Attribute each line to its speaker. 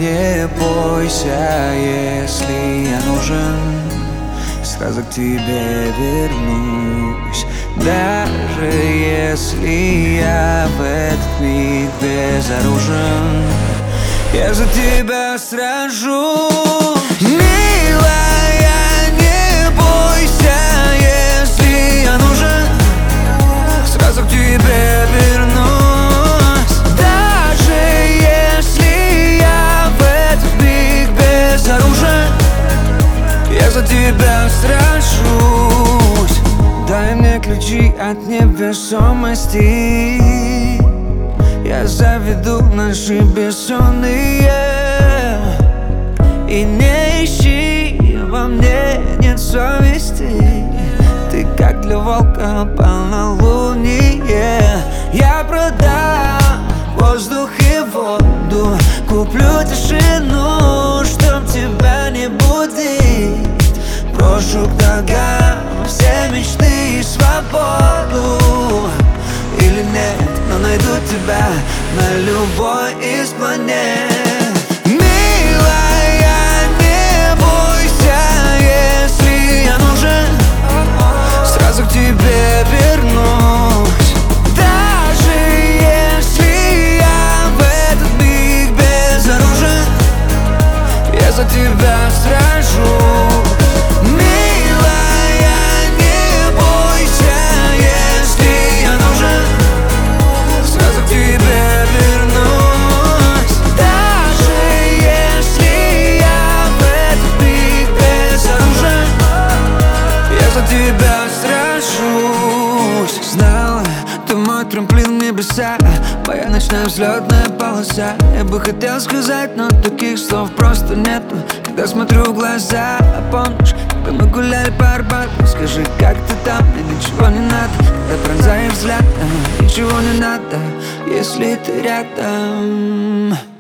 Speaker 1: не бойся, если я нужен, сразу к тебе вернусь. Даже если я в этот миг безоружен, я за тебя сражусь. Милая, не бойся, если я нужен, сразу к тебе вернусь. Даже если я в этот миг безоружен, я за тебя сражусь. Дай мне ключи от невесомости, я заведу наши бессонные. И не ищи, во мне нет совести. Ты как для волка полнолуние. Я продам воздух и воду, куплю тишину, чтоб тебя не будить. Брошу к ногам все мечты и свободу. Или нет, но найду тебя на любой из планет. Милая, не бойся, если я нужен, сразу к тебе вернусь. Даже если я в этот миг безоружен, я за тебя сражусь. Тебя сражусь. Знала, ты мой трамплин в небеса, моя ночная взлетная полоса. Я бы хотел сказать, но таких слов просто нету, когда смотрю в глаза. Помнишь, когда мы гуляли по Арбату? Скажи, как ты там? Мне ничего не надо, когда пронзаешь взгляд. Ничего не надо, если ты рядом.